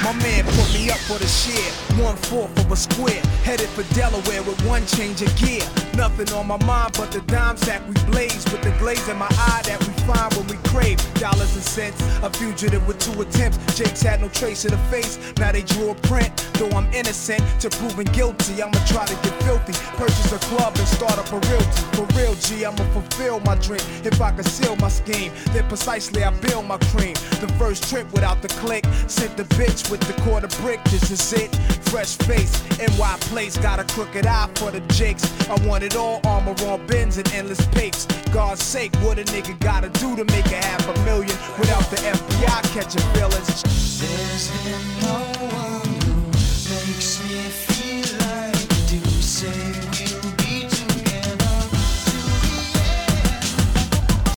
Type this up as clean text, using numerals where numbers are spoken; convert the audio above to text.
My man put me up for the share. 1/4 of a square. Headed for Delaware with one change of gear. Nothing on my mind but the dime sack we blaze. With the glaze in my eye that we find when we crave dollars and cents. A fugitive with 2 attempts. Jake's had no trace of the face. Now they drew a print. Though I'm innocent to proving guilty, I'ma try to get filthy. Purchase a club and start up a realty. For real, G, I'ma fulfill my dream. If I conceal my scheme, then precisely I build my cream. The first trip without the click. Sent the bitch with the quarter brick. This is it. Fresh face, NY place. Got a crooked eye for the jakes. I want it all, armor on bins and endless papes. God's sake, what a nigga gotta do to make a $500,000 without the FBI catching feelings? There's been no